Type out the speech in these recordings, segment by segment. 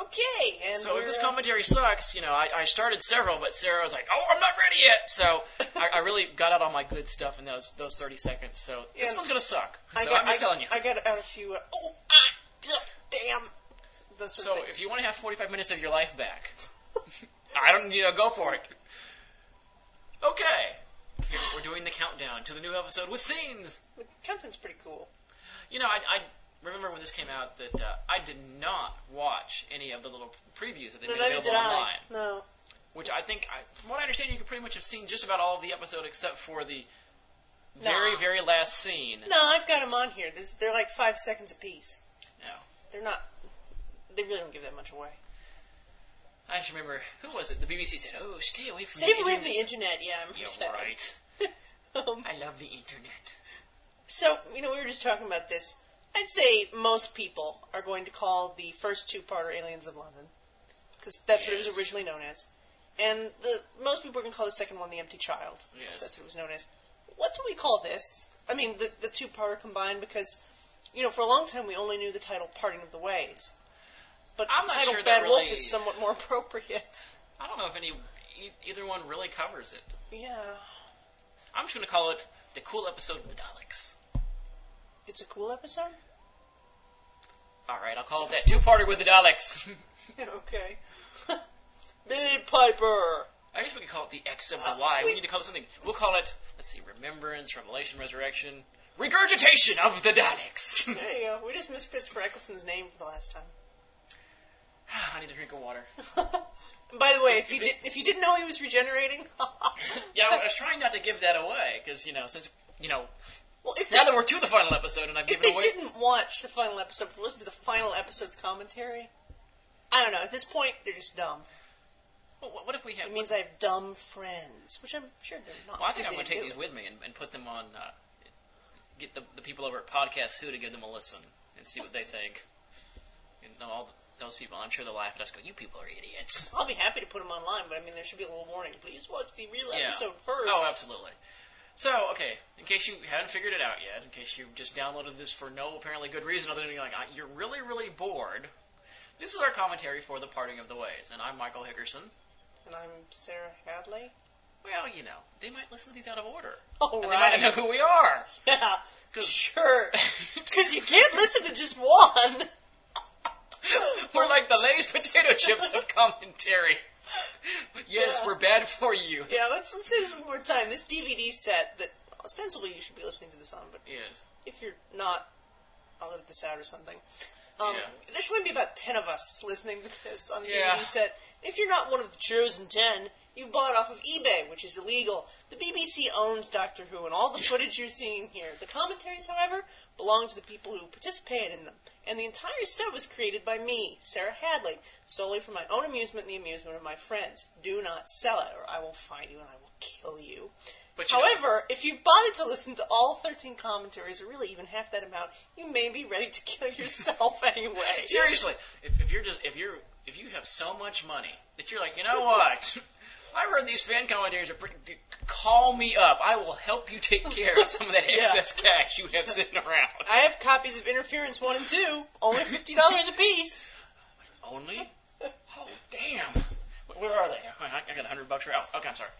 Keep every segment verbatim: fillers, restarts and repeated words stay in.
Okay, and so if this uh, commentary sucks, you know, I, I started several, but Sarah was like, "Oh, I'm not ready yet." So I, I really got out all my good stuff in those those thirty seconds. So this Yeah. one's gonna suck. So I got, I'm just I, telling you. I got out a few. Uh, oh, ah, damn. Those sort So of things. if you want to have forty-five minutes of your life back, I don't, you know, go for it. Okay, here, we're doing the countdown to the new episode with scenes. The content's pretty cool. You know, I, I remember when this came out that uh, I did not watch any of the little previews that they No, made neither available did I. online. No. Which I think, I, from what I understand, you could pretty much have seen just about all of the episode except for the No. very, very last scene. No, I've got them on here. There's, they're like five seconds apiece. No. They're not. They really don't give that much away. I just remember, who was it? The B B C said, "Oh, stay away from Stay the away internet." from the internet. Yeah, I'm You're that. right. um, I love the internet. So, you know, we were just talking about this. I'd say most people are going to call the first two-parter Aliens of London, because that's what it was Yes. originally known as. And the most people are going to call the second one The Empty Child, because Yes. that's what it was known as. What do we call this? I mean, the, the two-parter combined, because, you know, for a long time we only knew the title Parting of the Ways. But I'm the not title sure that Bad really- Wolf is somewhat more appropriate. I don't know if any e- either one really covers it. Yeah. I'm just going to call it the cool episode of the Daleks. It's a cool episode? All right, I'll call it that two-parter with the Daleks. Okay. Billy Piper! I guess we could call it the X of the Uh, Y. We we- need to call it something. We'll call it, let's see, Remembrance, Revelation, Resurrection, Regurgitation of the Daleks. There you go. We just missed Christopher Eccleston's name for the last time. I need a drink of water. By the way, if you did, if you didn't know he was regenerating, Yeah, I was trying not to give that away, because, you know, since, you know, well, if now they, that we're to the final episode and I've if given they away... didn't watch the final episode, but listen to the final episode's commentary, I don't know. At this point, they're just dumb. Well, what if we have... It means I have dumb friends, which I'm sure they're not. Well, I think because I'm going to they take didn't these do with me and, and put them on... Uh, get the, the people over at Podcast Who to give them a listen and see what they think. You know, all the, those people, I'm sure they'll laugh at us. Go, you people are idiots. it. I'll be happy to put them online, but I mean, there should be a little warning. Please watch the real Yeah. episode first. Oh, absolutely. So, okay, in case you haven't figured it out yet, in case you just downloaded this for no apparently good reason other than being like, "Ah, you're really, really bored, this is our commentary for The Parting of the Ways. And I'm Michael Hickerson. And I'm Sarah Hadley. Well, you know, they might listen to these out of order. All and they might right. not know who we are. Yeah. 'Cause- Sure. Because you can't listen to just one. We're like the Lay's potato chips of commentary. Yes, Yeah. we're bad for you. Yeah, let's, let's say this one more time. This D V D set that ostensibly you should be listening to this on, but Yes. if you're not, I'll edit this out or something. Um, Yeah. There's going to be about ten of us listening to this on the Yeah. D V D set. If you're not one of the chosen ten, you've bought it off of eBay, which is illegal. The B B C owns Doctor Who, and all the footage you're seeing here. The commentaries, however, belong to the people who participated in them. And the entire set was created by me, Sarah Hadley, solely for my own amusement and the amusement of my friends. Do not sell it, or I will find you and I will kill you. But you know, However, if you've bothered to listen to all thirteen commentaries, or really even half that amount, you may be ready to kill yourself anyway. seriously, if, if you're just if you're if you have so much money that you're like, you know what, I heard these fan commentaries are pretty. Call me up. I will help you take care of some of that Yeah. excess cash you have sitting around. I have copies of Interference one and two, only fifty dollars a piece. Only? Oh, damn. Where are they? I I got a hundred bucks. Oh, okay, I'm sorry.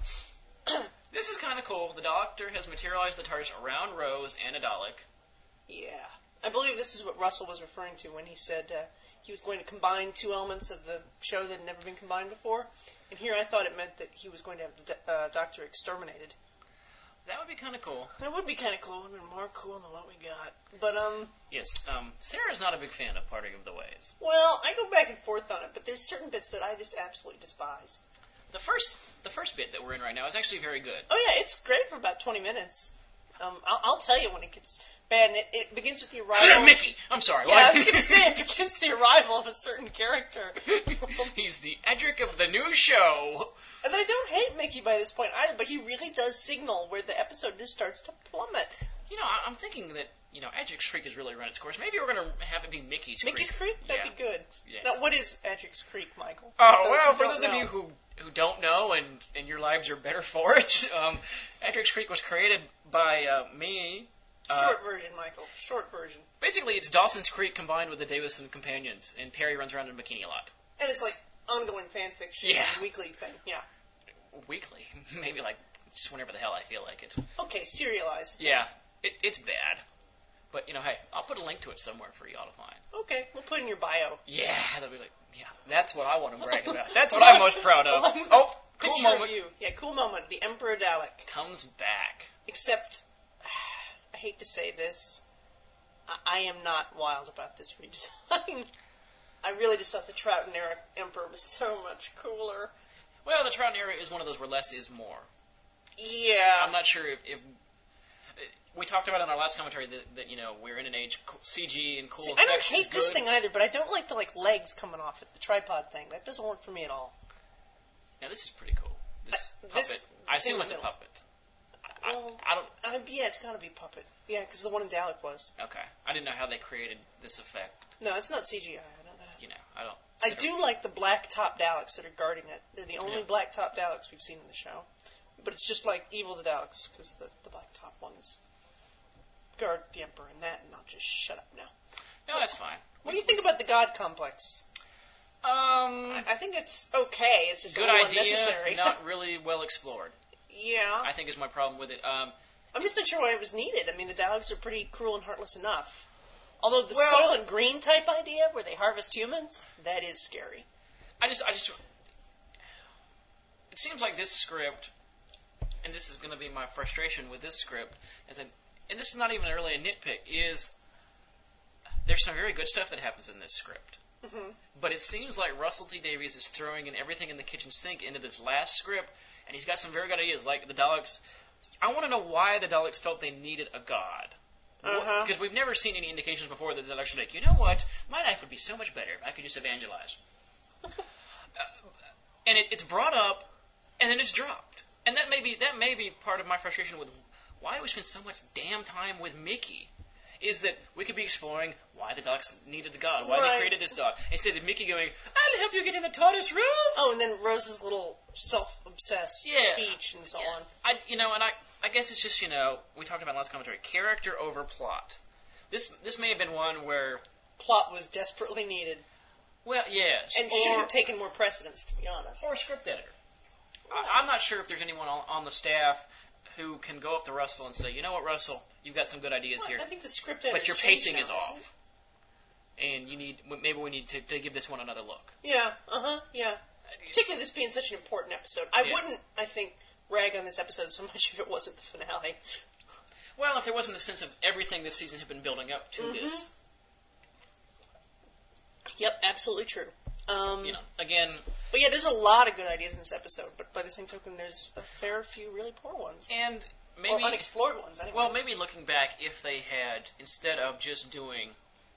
This is kind of cool. The Doctor has materialized the TARDIS around Rose and a Dalek. Yeah. I believe this is what Russell was referring to when he said uh, he was going to combine two elements of the show that had never been combined before. And here I thought it meant that he was going to have the uh, Doctor exterminated. That would be kind of cool. That would be kind of cool. It would have been more cool than what we got. But, um, Yes, um, Sarah's not a big fan of Parting of the Ways. well, I go back and forth on it, but there's certain bits that I just absolutely despise. The first, the first bit that we're in right now is actually very good. Oh, yeah, it's great for about twenty minutes. Um, I'll, I'll tell you when it gets bad, and it, it begins with the arrival... Mickey! I'm sorry. Yeah, what? I was going to say, it begins with the arrival of a certain character. He's the Edric of the new show. And I don't hate Mickey by this point either, but he really does signal where the episode just starts to plummet. You know, I- I'm thinking that, you know, Edric's Creek has really run its course. Maybe we're going to have it be Mickey's Creek. Mickey's Creek? That'd Yeah. be good. Yeah. Now, what is Edric's Creek, Michael? Oh, those well, who for don't those of know. you who, who don't know and, and your lives are better for it, um, Edric's Creek was created by uh, me. Uh, Short version, Michael. Short version. Basically, it's Dawson's Creek combined with the Davison Companions, and Perry runs around in a bikini a lot. And it's like ongoing fan fiction, Yeah. weekly thing, yeah. Weekly. Maybe like just whenever the hell I feel like it. Okay, serialized. Yeah, it, it's bad. But, you know, hey, I'll put a link to it somewhere for y'all to find. Okay, we'll put it in your bio. Yeah, that'll be like, yeah, that's what I want to brag about. That's what I'm most proud of. Oh, cool Picture moment. of you. Yeah, cool moment. The Emperor Dalek. Comes back. Except, I hate to say this, I, I am not wild about this redesign. I really just thought the Troughton era Emperor was so much cooler. Well, the Troughton era is one of those where less is more. Yeah. I'm not sure if, if we talked about in our last commentary that, that you know we're in an age C G and cool See, effects I don't is hate this good. thing either, but I don't like the like legs coming off it, the tripod thing. That doesn't work for me at all. Now this is pretty cool. This Uh, puppet. this I assume in the it's a middle. puppet. I, Well, I, I don't. Uh, yeah, it's got to be puppet. Yeah, because the one in Dalek was. Okay, I didn't know how they created this effect. No, it's not C G I. I know that. You know, I don't. I do like the black top Daleks that are guarding it. They're the only Yeah. black top Daleks we've seen in the show. But it's just like Evil the Daleks, because the, the black top ones guard the Emperor and that, and I'll just shut up now. No, that's fine. What do you think about the God complex? Um, I, I think it's okay. It's just good a little idea, unnecessary. not really well explored. yeah. I think is my problem with it. Um, I'm just not sure why it was needed. I mean, the Daleks are pretty cruel and heartless enough. Although the Well- Soylent Green type idea, where they harvest humans, that is scary. I just, I just, it seems like this script, and this is going to be my frustration with this script, is that, and this is not even really a nitpick, is there's some very good stuff that happens in this script. Mm-hmm. But it seems like Russell T Davies is throwing in everything in the kitchen sink into this last script, and he's got some very good ideas, like the Daleks. I want to know why the Daleks felt they needed a god. Uh-huh. Because we've never seen any indications before that the Daleks are like, you know what, my life would be so much better if I could just evangelize. uh, and it, it's brought up, and then it's dropped. And that may be that may be part of my frustration with why we spend so much damn time with Mickey. Is that we could be exploring why the Daleks needed a god, why Right. they created this dog, instead of Mickey going, I'll help you get in the TARDIS, Rose! Oh, and then Rose's little self-obsessed Yeah. speech and so Yeah. on. I, you know, and I, I guess it's just, you know, we talked about in last commentary, character over plot. This, this may have been one where, Plot was desperately needed, well, yes, and or, should have taken more precedence, to be honest. or a script editor. I, I'm not sure if there's anyone on, on the staff who can go up to Russell and say, you know what, Russell, you've got some good ideas Well, here, I think the script editor's but your changed pacing now, is isn't off, and you need, maybe we need to, to give this one another look. it? Yeah, uh-huh, yeah. Particularly this being such an important episode. I Yeah. wouldn't, I think, rag on this episode so much if it wasn't the finale. Well, if there wasn't the sense of everything this season had been building up to Mhm. this, Yep, absolutely true. Um, you know, again, But yeah, there's a lot of good ideas in this episode, but by the same token, there's a fair few really poor ones. and maybe, or unexplored ones, anyway. well, maybe looking back, if they had, instead of just doing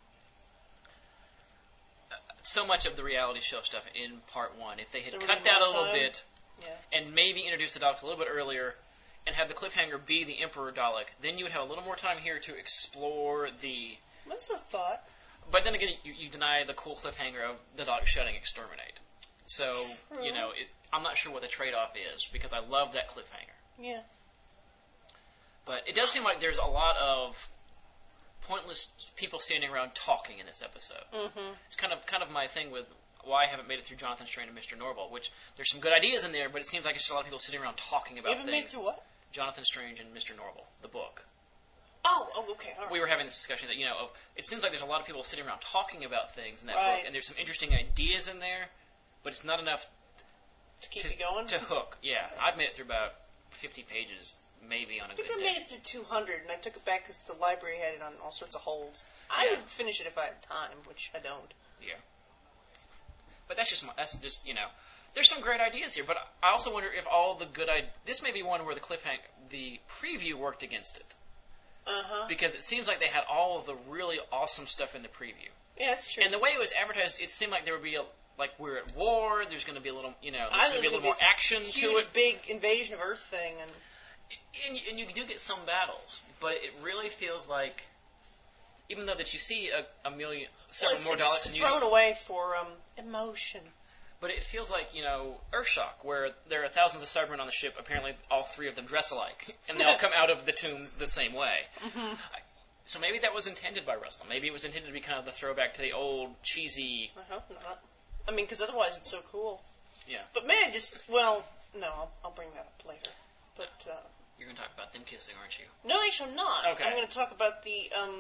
uh, so much of the reality show stuff in part one, if they had There would cut be that a more little time. bit, Yeah. and maybe introduced the Daleks a little bit earlier, and have the cliffhanger be the Emperor Dalek, then you would have a little more time here to explore the... That's a thought. But then again, you, you deny the cool cliffhanger of the Dalek shutting Exterminate. So, True. you know, it, I'm not sure what the trade-off is, because I love that cliffhanger. Yeah. But it does seem like there's a lot of pointless people standing around talking in this episode. Mm-hmm. It's kind of kind of my thing with why I haven't made it through Jonathan Strain and Mister Norval, which there's some good ideas in there, but it seems like it's just a lot of people sitting around talking You about haven't made it things. through what? Jonathan Strange and Mister Norval, the book. Oh, oh, okay, all right. We were having this discussion that, you know, of, it seems like there's a lot of people sitting around talking about things in that Right. book, and there's some interesting ideas in there, but it's not enough to keep to, you going? to hook. Yeah, I've made it through about fifty pages, maybe on a I think good I day. made it through two hundred, and I took it back because the library had it on all sorts of holds. I Yeah. would finish it if I had time, which I don't. Yeah. But that's just my, that's just, you know, there's some great ideas here, but I also wonder if all the good ideas, this may be one where the cliffhanger, the preview worked against it, Uh-huh. because it seems like they had all of the really awesome stuff in the preview. Yeah, that's true. And the way it was advertised, it seemed like there would be a, like we're at war, there's going to be a little, you know, I there's going to be a think little more this action to huge, it. big invasion of Earth thing, and And, and you do get some battles, but it really feels like, even though that you see a, a million, several well, more it's, Daleks it's in thrown use, away for um, emotion. but it feels like, you know, Earthshock, where there are thousands of Cybermen on the ship, apparently all three of them dress alike, and they all come out of the tombs the same way. Mm-hmm. So maybe that was intended by Russell. Maybe it was intended to be kind of the throwback to the old, cheesy, I hope not. I mean, because otherwise it's so cool. Yeah. But may I just, well, no, I'll, I'll bring that up later. But uh, You're going to talk about them kissing, aren't you? no, actually I'm not. Okay. I'm going to talk about the um,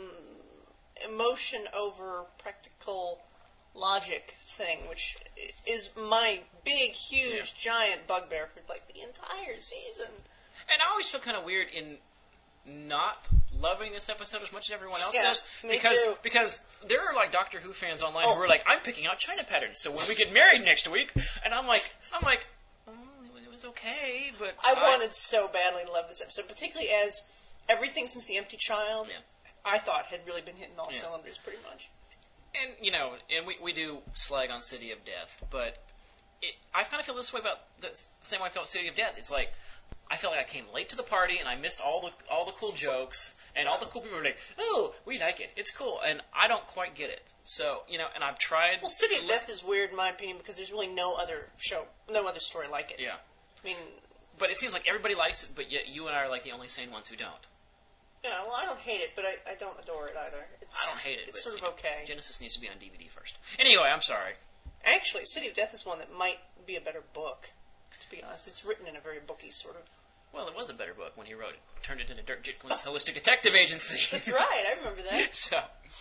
emotion over practical logic thing, which is my big, huge, Yeah. giant bugbear for like the entire season. And I always feel kind of weird in not loving this episode as much as everyone else Yeah, does, me because too. because there are like Doctor Who fans online Oh. who are like, I'm picking out China patterns, so when we get married next week, and I'm like, I'm like, oh, it was okay, but I wanted so badly to love this episode, particularly as everything since The Empty Child, Yeah. I thought had really been hitting all Yeah. cylinders pretty much. And, you know, and we, we do slag on City of Death, but it, I kind of feel this way about the same way I felt City of Death. It's like, I feel like I came late to the party and I missed all the all the cool jokes, and all the cool people were like, oh, we like it, it's cool, and I don't quite get it. So, you know, and I've tried... Well, City of Death is weird in my opinion because there's really no other show, no other story like it. Yeah. I mean... But it seems like everybody likes it, but yet you and I are like the only sane ones who don't. Yeah, well, I don't hate it, but I, I don't adore it either. It's, I don't hate it, It's but, sort you of know, okay. Genesis needs to be on D V D first. Anyway, I'm sorry. Actually, City of Death is one that might be a better book, to be honest. It's written in a very booky sort of... Well, it was a better book when he wrote it. Turned it into Dirk Gently's Holistic Detective Agency. That's right, I remember that. So,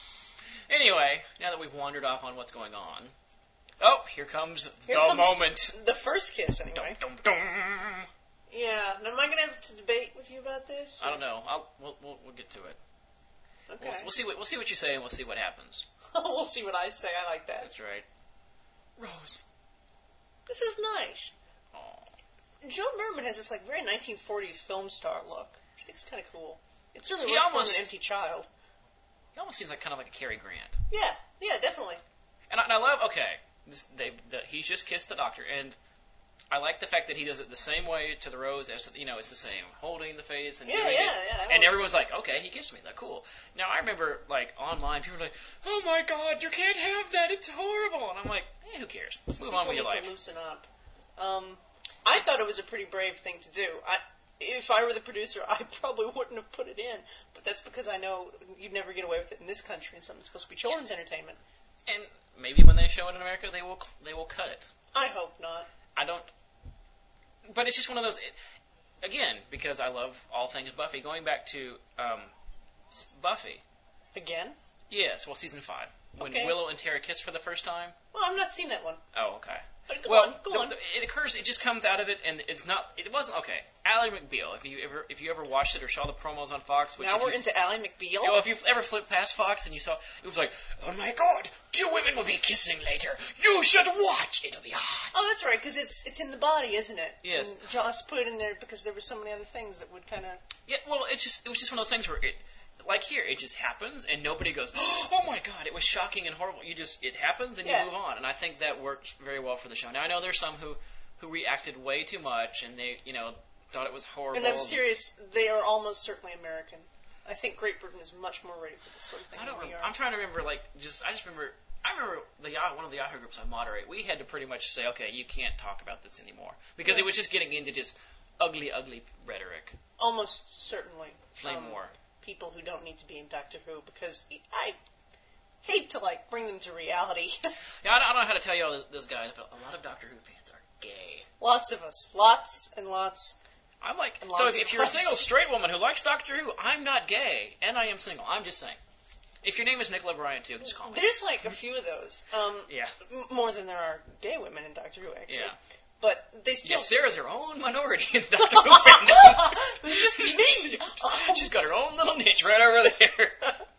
anyway, now that we've wandered off on what's going on, oh, here comes Here the comes moment. The first kiss, anyway. Dum, dum, dum. Yeah, now am I going to have to debate with you about this? I don't know. I'll, we'll, we'll, we'll get to it. Okay. We'll, we'll see what we'll see what you say, and we'll see what happens. We'll see what I say. I like that. That's right. Rose. This is nice. Aw. Joe Merman has this like very nineteen forties film star look. I think it's kind of cool. It certainly He worked almost- for An Empty Child. He almost seems like kind of like a Cary Grant. Yeah, yeah, definitely. And I, and I love, okay, this, they, the, he's just kissed the doctor, and I like the fact that he does it the same way to the Rose as to, you know, it's the same, holding the face and Yeah, doing yeah, it. yeah. that And was- everyone's like, okay, he kissed me, that's cool. Now, I remember, like, online, people were like, oh my god, you can't have that, it's horrible. And I'm like, eh, who cares? Move People on with your need life. to loosen up. Um, I thought it was a pretty brave thing to do. I, if I were the producer, I probably wouldn't have put it in. But that's because I know you'd never get away with it in this country and something that's supposed to be children's entertainment. And maybe when they show it in America, they will they will cut it. I hope not. I don't. But it's just one of those. It, again, because I love all things Buffy. Going back to um, s- Buffy. Again? Yes, well, season five, when Okay. Willow and Tara kiss for the first time. Well, I've not seen that one. Oh, okay. But go well, on, go the, on. the, it occurs. It just comes out of it, and it's not. It wasn't okay. Ally McBeal. If you ever, if you ever watched it or saw the promos on Fox, which Now if we're you, into Ally McBeal? you know, if you've ever flipped past Fox and you saw, it was like, oh my God, two women will be kissing later. You should watch. It'll be hot. Oh, that's right, because it's it's in the body, isn't it? Yes. And Joss put it in there because there were so many other things that would kind of... Yeah. Well, it's just it was just one of those things where it. Like here, it just happens, and nobody goes, oh my God, it was shocking and horrible. You just, it happens, and Yeah. you move on. And I think that worked very well for the show. Now, I know there's some who, who reacted way too much, and they, you know, thought it was horrible. And I'm serious, they are almost certainly American. I think Great Britain is much more ready for this sort of thing I don't than we remember. are. I'm trying to remember, like, just, I just remember, I remember the Yahoo, one of the Yahoo groups I moderate, we had to pretty much say, okay, you can't talk about this anymore. Because Yeah. it was just getting into just ugly, ugly rhetoric. Almost certainly. Flame um, war. People who don't need to be in Doctor Who, because I hate to, like, bring them to reality. Yeah, I don't, I don't know how to tell you all this, this guy, but a lot of Doctor Who fans are gay. Lots of us. Lots and lots. I'm like, And so lots if, of if you're a us. single straight woman who likes Doctor Who, I'm not gay, and I am single. I'm just saying. If your name is Nicola Bryant too, just call me. There's, like, a few of those. Um, Yeah. m- more than there are gay women in Doctor Who, actually. Yeah. But they still... Yes, Sarah's her own minority in Doctor Who fandom. It's just me! Um, She's got her own little niche right over there.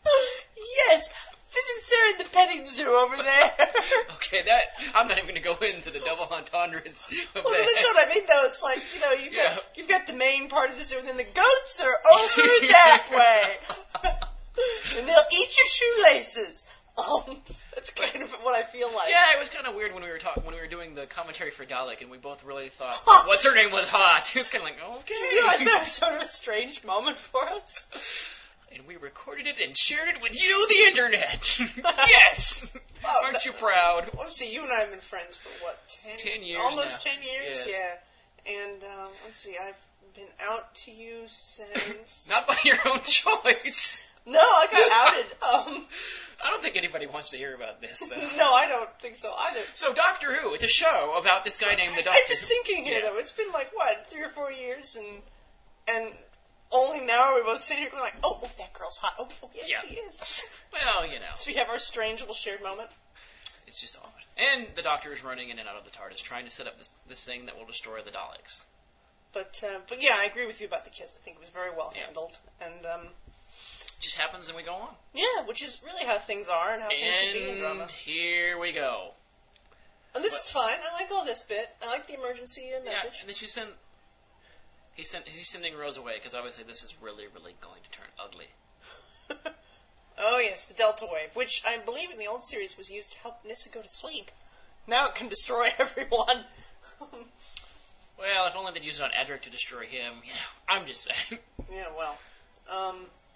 Yes! Visit Sarah in the petting zoo over there. Okay, that I'm not even going to go into the double entendres of Well, that. that's what I mean, though. It's like, you know, you've, Yeah. got, you've got the main part of the zoo, and then the goats are over that way. And they'll eat your shoelaces. Um, that's kind of what I feel like. Yeah, it was kind of weird when we were talking when we were doing the commentary for Dalek, and we both really thought, "What's her name was hot." It was kind of like, okay. Do you realize that was sort of a strange moment for us? And we recorded it and shared it with you, the internet. Yes. Oh, Aren't that- you proud? Let's see, you and I have been friends for what, ten? Ten years Almost now. ten years, Yes. yeah. And um, let's see, I've been out to you since. Not by your own choice. No, I got outed. Um, I don't think anybody wants to hear about this, though. no, I don't think so either. So Doctor Who, it's a show about this guy named the Doctor. I'm just thinking here, Yeah. though. It's been like, what, three or four years, and and only now are we both sitting here going like, oh, oh that girl's hot. Oh, oh yeah, Yeah. she is. Well, you know, So we have our strange little shared moment. it's just odd. And the Doctor is running in and out of the TARDIS, trying to set up this this thing that will destroy the Daleks. But uh, but yeah, I agree with you about the kiss. I think it was very well Yeah. handled, and um, Just happens and we go on. yeah, which is really how things are and how things should be in drama. And here we go. And this What- is fine. I like all this bit. I like the emergency uh, Yeah, message. and then she sent. He sent. He's sending Rose away because I would say this is really, really going to turn ugly. Oh yes, the Delta Wave, which I believe in the old series was used to help Nyssa go to sleep. Now it can destroy everyone. Well, if only they'd use it on Edric to destroy him. You know, I'm just saying. Yeah, well, um,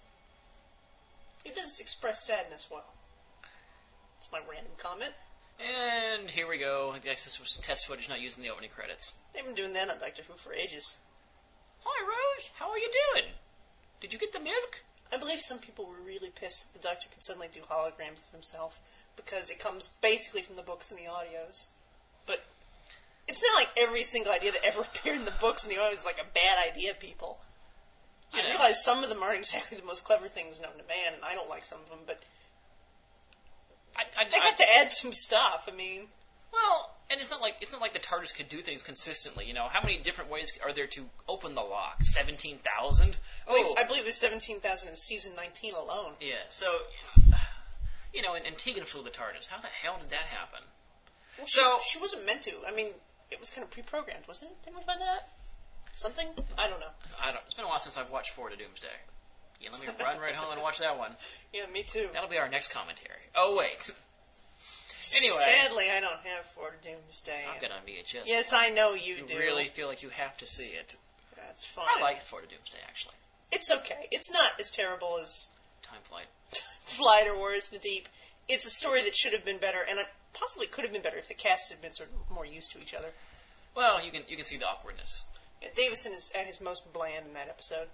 it does express sadness well. It's my random comment. And here we go. I guess this was test footage not used in the opening credits. They've been doing that on Doctor Who for ages. Hi, Rose. How are you doing? Did you get the milk? I believe some people were really pissed that the Doctor could suddenly do holograms of himself because it comes basically from the books and the audios. But it's not like every single idea that ever appeared in the books and the audios is like a bad idea, people. You I know. realize some of them aren't exactly the most clever things known to man, and I don't like some of them, but I, I, they I, have to add some stuff. I mean, well, and it's not like it's not like the TARDIS could do things consistently. You know, how many different ways are there to open the lock? Seventeen thousand. I believe, Oh, I believe there's seventeen thousand in season nineteen alone. yeah. So, you know, and, and Tegan flew the TARDIS. How the hell did that happen? Well, she, So- she wasn't meant to. I mean, it was kind of pre-programmed, wasn't it? Didn't we find that out? Something? I don't know. I don't. It's been a while since I've watched Four to Doomsday. Yeah, let me run right home and watch that one. Yeah, me too. That'll be our next commentary. Oh wait, Anyway. Sadly, I don't have Four to Doomsday. I've got it on V H S. Yes, I know you, You do. really feel like you have to see it. That's fine. I like Four to Doomsday actually. It's okay. It's not as terrible as Time Flight. Flight or War is Deep. It's a story that should have been better, and it possibly could have been better if the cast had been sort of more used to each other. Well, you can you can see the awkwardness. Yeah, Davison is at his most bland in that episode.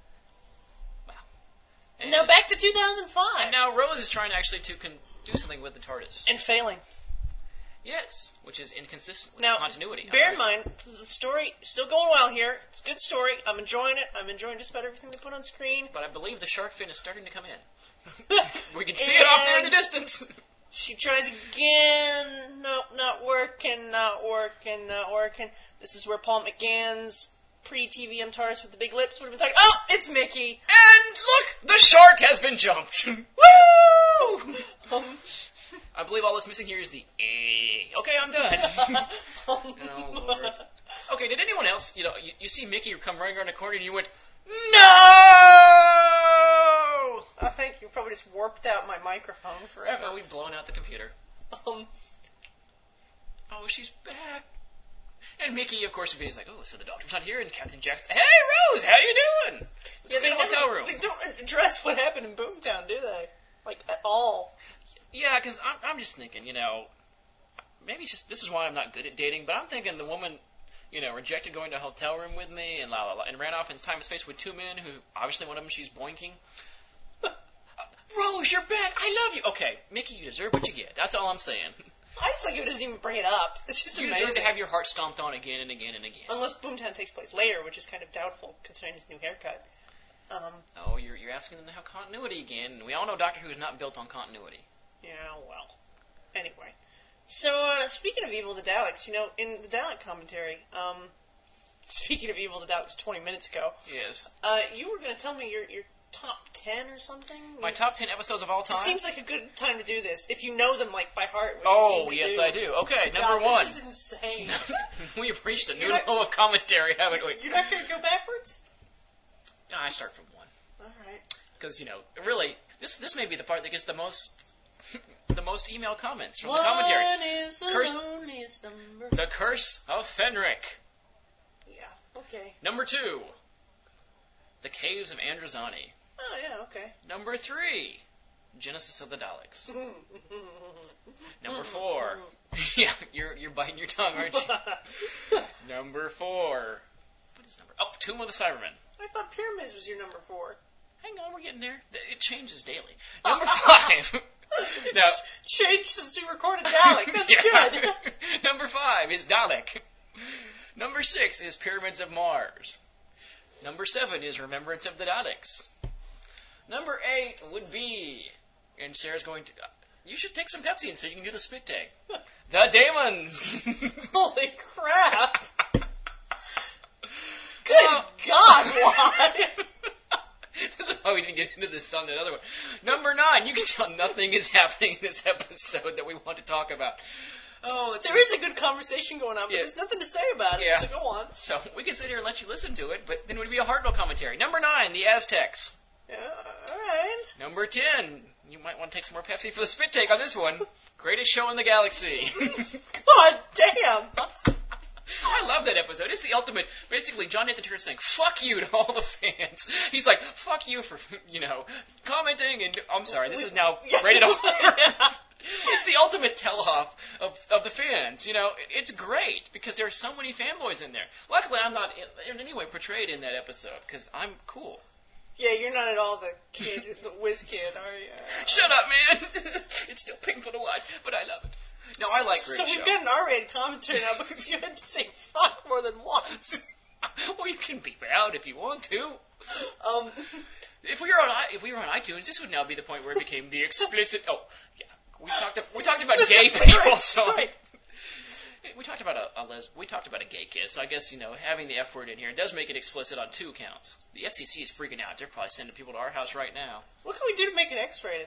And Now back to two thousand five. And now Rose is trying actually to con- do something with the TARDIS. And failing. Yes, which is inconsistent with Now, continuity. bear in mind, the story still going well here. It's a good story. I'm enjoying it. I'm enjoying just about everything they put on screen. But I believe the shark fin is starting to come in. We can see it off there in the distance. She tries again. Nope, not working, not working, not working. This is where Paul McGann's pre-T V M TARDIS with the big lips would have been talking. Oh, it's Mickey. And look, the shark has been jumped. Woo! Um, I believe all that's missing here is the eh. Okay, I'm done. oh, Oh, Lord. Okay, did anyone else, you know, you, you see Mickey come running around the corner and you went, no! I think you probably just warped out my microphone forever. Oh, we've blown out the computer. Um, Oh, she's back. And Mickey, of course, would be like, oh, so the doctor's not here, and Captain Jack's, hey, Rose, how you doing? Let's yeah, go in they the hotel never- room. They don't address what happened in Boomtown, do they? Like, at all. Yeah, because I'm, I'm just thinking, you know, maybe it's just, this is why I'm not good at dating, but I'm thinking the woman, you know, rejected going to a hotel room with me and la la la, and ran off in time and space with two men who, obviously one of them she's boinking. uh, Rose, you're back. I love you. Okay, Mickey, you deserve what you get. That's all I'm saying. I just like it doesn't even bring it up. It's just You amazing. deserve to have your heart stomped on again and again and again. Unless Boomtown takes place later, which is kind of doubtful considering his new haircut. Um, Oh, you're, you're asking them to have continuity again, and we all know Doctor Who is not built on continuity. yeah, well. Anyway. So, uh, speaking of Evil the Daleks, you know, in the Dalek commentary, um, speaking of Evil the Daleks twenty minutes ago, Yes. uh, you were going to tell me your, your top ten or something? My top ten episodes of all time? It seems like a good time to do this. If you know them, like, by heart. which you Oh, seem to yes, do. I do. Okay, God, number one. This is insane. We've reached a new You're not- level of commentary, haven't we? You're not going to go backwards? No, I start from one. Alright. Because, you know, really, this this may be the part that gets the most the most email comments from One the commentary. is the Curse- loneliest number. The Curse of Fenric. Yeah, okay. Number two, The Caves of Androzani. Oh, yeah, okay. Number three, Genesis of the Daleks. Number four, yeah, you're you're biting your tongue, aren't you? Number four, what is number? Oh, Tomb of the Cybermen. I thought Pyramids was your number four. hang on, we're getting there. It changes daily. Number five. It's now, changed since we recorded Dalek. That's yeah. good. Number five is Dalek. Number six is Pyramids of Mars. Number seven is Remembrance of the Daleks. Number eight would be, and Sarah's going to, you should take some Pepsi so you can do the spit take. The Damons. Holy crap. Good Well, God, why? This is why we didn't get into this on another one. Number nine, you can tell nothing is happening in this episode that we want to talk about. Oh, it's There is a good conversation going on, but Yeah. there's nothing to say about it, Yeah. so go on. So we can sit here and let you listen to it, but then it would be a Hartnell commentary. Number nine, the Aztecs. Yeah, alright. Number ten, you might want to take some more Pepsi for the spit take on this one. Greatest show in the galaxy. God damn. I love that episode. It's the ultimate. Basically, John Nathan Turner saying, fuck you to all the fans. He's like, fuck you for, you know, commenting and, I'm sorry, this is now rated R. It's the ultimate tell-off of, of the fans. You know, it, it's great because there are so many fanboys in there. Luckily, I'm not in, in any way portrayed in that episode because I'm cool. Yeah, you're not at all the kid, the whiz kid, are you? Shut up, man. It's still painful to watch, but I love it. No, I like So Great we've Show. got an R-rated commentary now because you had to say fuck more than once. Well, you can beep it out if you want to. Um, If we were on i- if we were on iTunes, this would now be the point where it became the explicit. Oh, yeah, we talked we talked about gay people, so I, we talked about a, a les, we talked about a gay kid. So I guess you know having the F word in here does make it explicit on two counts. The F C C is freaking out. They're probably sending people to our house right now. what can we do to make it X-rated?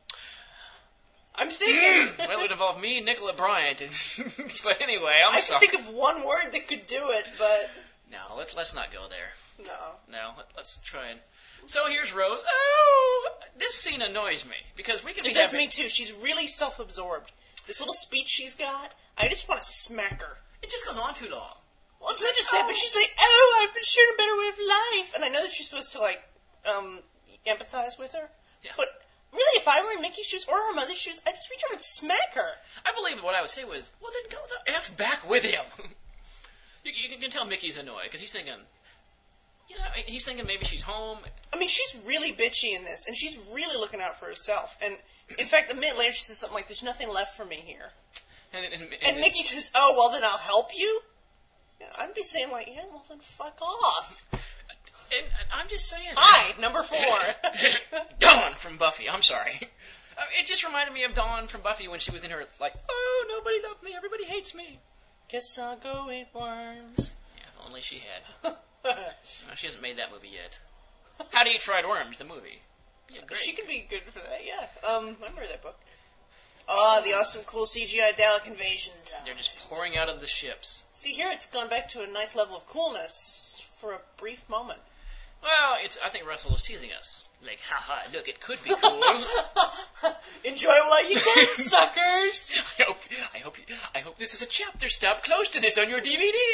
I'm thinking. Well, it would involve me and Nicola Bryant. And but anyway, I'm I sorry. can think of one word that could do it, but No, let's let's not go there. no. No, let, let's try and. So here's Rose. Oh, this scene annoys me because we can be It does having- me too. She's really self-absorbed. This little speech she's got, I just want to smack her. It just goes on too long. Well, it's not just that, but she's like, oh, I've been shown a better way of life. And I know that you're supposed to, like, um, empathize with her. Yeah. But really, if I were in Mickey's shoes or her mother's shoes, I'd just reach over and smack her. I believe what I would say was, well, then go the F back with him. you, you can tell Mickey's annoyed because he's thinking, you know, he's thinking maybe she's home. I mean, she's really bitchy in this, and she's really looking out for herself. And, in fact, a minute later, she says something like, there's nothing left for me here. And, and, and, And Mickey says, oh, well, then I'll help you? Yeah, I'd be saying, like, yeah, well, then fuck off. and, and I'm just saying. Hi, number four. Dawn from Buffy. I'm sorry. Uh, It just reminded me of Dawn from Buffy when she was in her, like, oh, nobody loved me, everybody hates me. Guess I'll go eat worms. Yeah, if only she had. No, she hasn't made that movie yet. How to Eat Fried Worms, the movie. Yeah, great. She could be good for that, yeah. Um, I remember that book. Ah, the awesome, cool C G I Dalek invasion time. They're just pouring out of the ships. See, here it's gone back to a nice level of coolness for a brief moment. Well, it's. I think Russell was teasing us. Like, haha, look, it could be cool. Enjoy it while you can, suckers! I hope, I hope, I hope this is a chapter stop close to this on your D V D.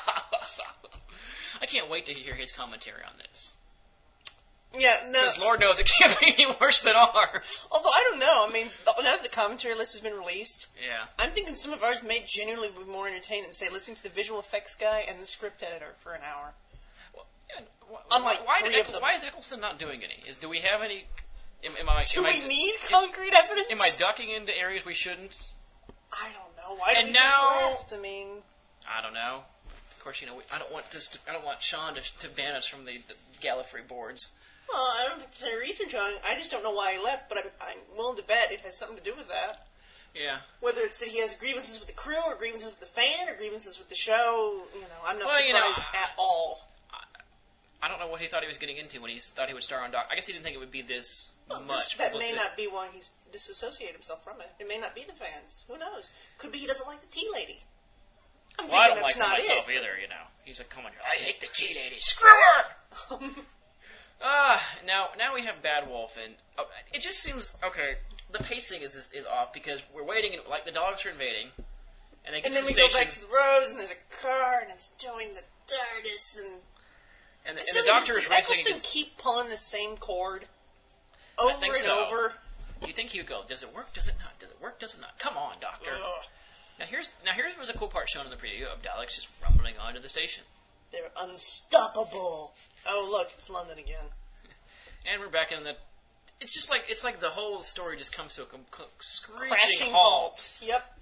I can't wait to hear his commentary on this. Yeah, no. Because Lord knows it can't be any worse than ours. Although, I don't know. I mean, now that the commentary list has been released, Yeah. I'm thinking some of ours may genuinely be more entertaining than, say, listening to the visual effects guy and the script editor for an hour. Well, yeah wh- Unlike why, three did of Eccl- them. why is Eccleston not doing any? Is do we have any? Am, am I? Do am we I, need concrete evidence? Am I ducking into areas we shouldn't? I don't know. Why And do we now- have left? I mean, I don't know. Of course, you know we, I don't want this. To, I don't want Sean to, to ban us from the, the Gallifrey boards. well, I don't think there's a reason, John. I just don't know why he left, but I'm, I'm willing to bet it has something to do with that. Yeah. Whether it's that he has grievances with the crew, or grievances with the fan, or grievances with the show, you know, I'm not Well, you know, surprised at all. I don't know what he thought he was getting into when he thought he would star on Doc. I guess he didn't think it would be this Well, much this, that publicity. may not be why he's disassociated himself from it. It may not be the fans. Who knows? Could be he doesn't like the tea lady. I'm Well, I thinking don't that's like her not myself it. either. You know, he's a commentator. I hate the tea lady. Screw her. Ah, now now we have Bad Wolf, and oh, it just seems okay. The pacing is, is is off because we're waiting, and like the dogs are invading, and they get And to then the we go station, back to the Rose, and there's a car, and it's doing the TARDIS, and, and, the, and and so the doctor does, is does racing. Eccleston against- keep pulling the same chord over think and so. over? You think he'd go? Does it work? Does it not? Does it work? Does it not? Come on, Doctor. Ugh. Now here's now here's was a cool part shown in the preview of Daleks just rumbling onto the station. They're unstoppable. Oh, look, it's London again. And we're back in the. It's just like it's like the whole story just comes to a com- screeching Crashing halt. halt. Yep.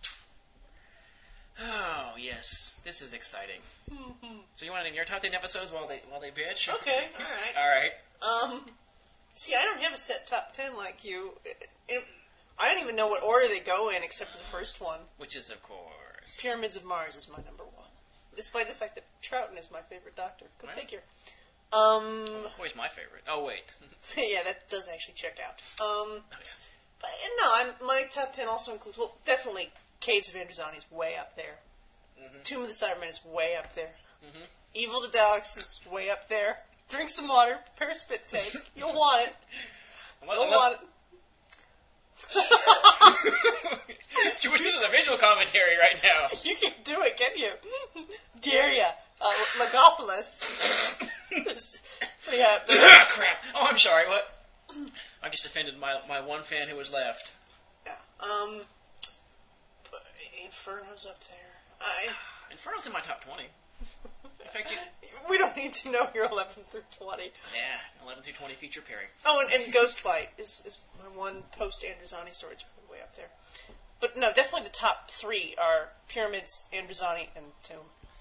Oh yes, this is exciting. So you want to name your top ten episodes while they while they bitch? Okay, all right. All right. Um, see, I don't have a set top ten like you. It, it, I don't even know what order they go in except for the first one. Which is, of course, Pyramids of Mars is my number one, despite the fact that Troughton is my favorite Doctor. Go Right. figure. Um, always my favorite. Oh wait. yeah, that does actually check out. Um, Oh, yeah. but no, I'm, my top ten also includes, well, definitely Caves of Androzani is way up there. Mm-hmm. Tomb of the Cybermen is way up there. Mm-hmm. Evil the Daleks is way up there. Drink some water, prepare a spit take. You'll want it. Unless- You'll unless- want it. This is a visual commentary right now. You can do it, can you? Dare ya? Uh, Legopolis. yeah. Ah, crap. Oh, I'm sorry. What? I just offended my my one fan who was left. Yeah. Um. but Inferno's up there. I. Inferno's in my top twenty. In fact, you, We don't need to know your eleven through twenty. yeah, eleven through twenty feature pairing. Oh, and, and Ghostlight is, is my one post-Androzani story. It's probably way up there. But no, definitely the top three are Pyramids, Androzani, and Tomb.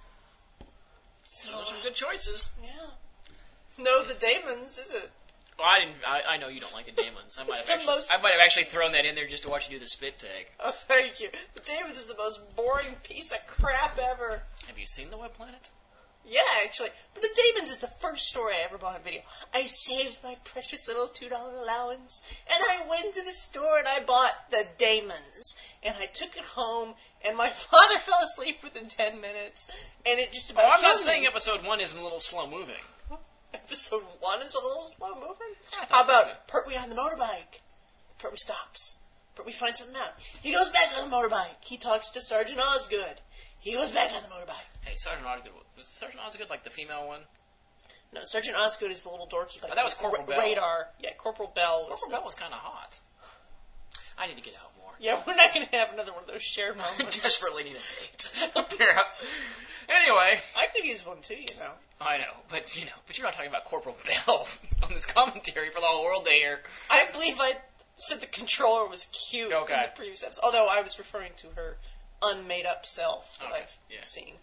So, Those are some good choices. yeah. No, the Daemons, is it? Well, I didn't. I, I know you don't like the Daemons. I might It's have the actually. most- I might have actually thrown that in there just to watch you do the spit take. Oh, thank you. The Daemons is the most boring piece of crap ever. Have you seen the Web Planet? Yeah, actually. But the Daemons is the first story I ever bought on video. I saved my precious little two dollar allowance, and I went to the store and I bought the Daemons. And I took it home, and my father fell asleep within ten minutes, and it just about Oh, I'm killed not saying me. episode one isn't a little slow moving. Episode one is a little slow moving. I thought How it was about Pertwee on the motorbike? Pertwee stops. Pertwee finds something out. He goes back on the motorbike. He talks to Sergeant Osgood. He goes back on the motorbike. Hey, Sergeant Osgood. Was Sergeant Osgood like the female one? No, Sergeant Osgood is the little dorky. Like, Oh, that was Corporal ra- Bell. Radar. Yeah, Corporal Bell. Was Corporal the- Bell was kind of hot. I need to get out more. Yeah, we're not going to have another one of those shared I moments. desperately need a date. Yeah. Anyway, I could use one too, you know. I know, but you know, but you're not talking about Corporal Bell on this commentary for the whole world to hear. I believe I said the controller was cute Okay. in the previous episode, although I was referring to her unmade up self that Okay, I've yeah. seen.